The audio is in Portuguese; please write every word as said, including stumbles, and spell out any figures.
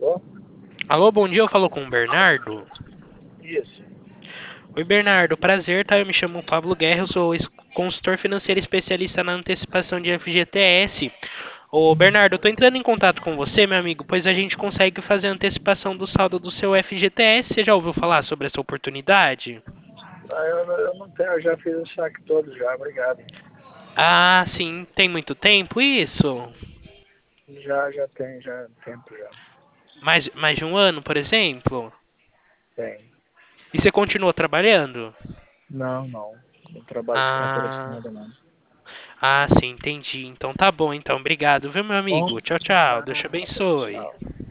Alô? Alô, bom dia, eu falo com o Bernardo. Isso. Oi, Bernardo, prazer, tá? Eu me chamo Pablo Guerra, eu sou es- consultor financeiro especialista na antecipação de F G T S. Ô, Bernardo, eu tô entrando em contato com você, meu amigo, pois a gente consegue fazer a antecipação do saldo do seu F G T S. Você já ouviu falar sobre essa oportunidade? Ah, eu, não- eu não tenho, eu já fiz o saque todo já, obrigado. Ah, sim, tem muito tempo isso? Já, já tem, já tempo já. Mais, mais de um ano, por exemplo? Tem. E você continua trabalhando? Não, não. Não trabalho com carteira Ah, assinada, não. ah, sim, entendi. Então tá bom, então. Obrigado, viu, meu Bom, amigo? Tchau, tchau. Deus te nada. abençoe. Tchau.